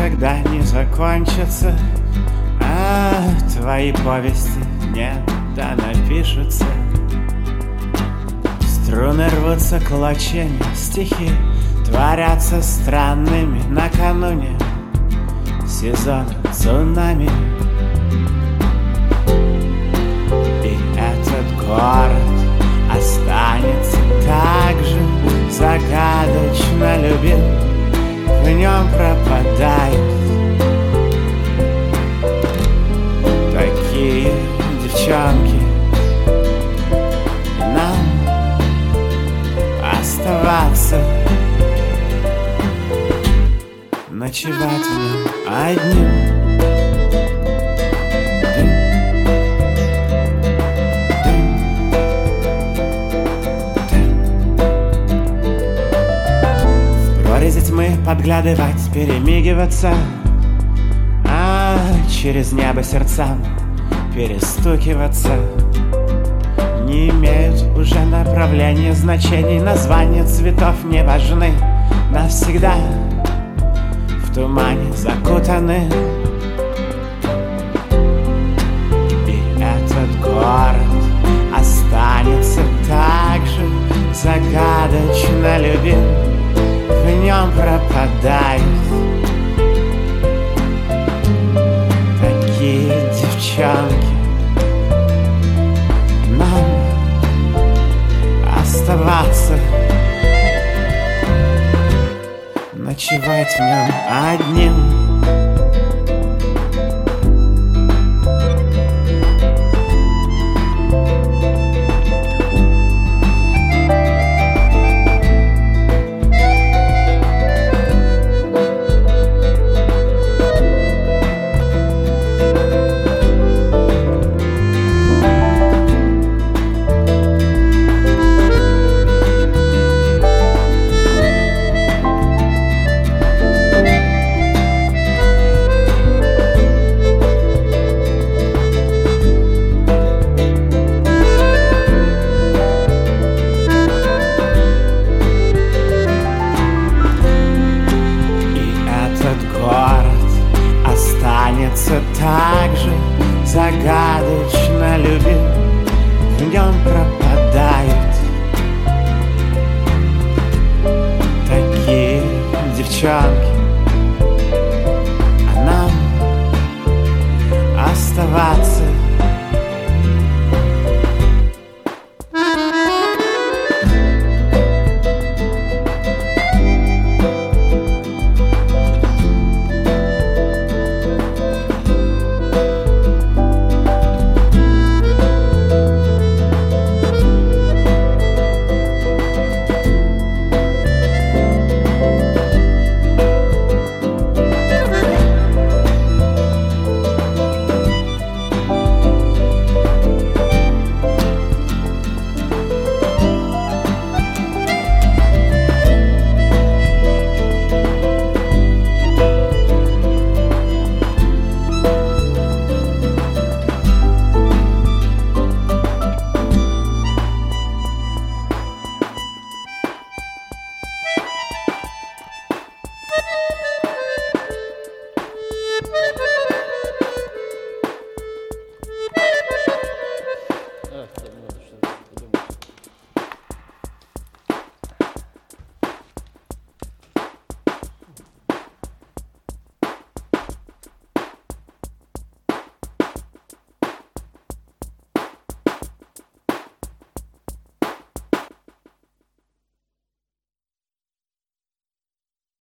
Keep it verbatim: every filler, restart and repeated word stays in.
никогда не закончатся, а твои повести не да напишутся. Струны рвутся клочьями, стихи творятся странными накануне сезона цунами. И этот город останется так же загадочно любим, в нем пропадают такие девчонки. И нам оставаться, ночевать в нем одним. Тьмы подглядывать, перемигиваться, а через небо сердцам перестукиваться. Не имеют уже направления, значений, названия цветов не важны. Навсегда в тумане закутаны. И этот город останется так же загадочно любим, в нем пропадают такие девчонки. Нам оставаться, ночевать в нем одним. Так же загадочно любим, в нем пропадают такие девчонки. А нам оставаться,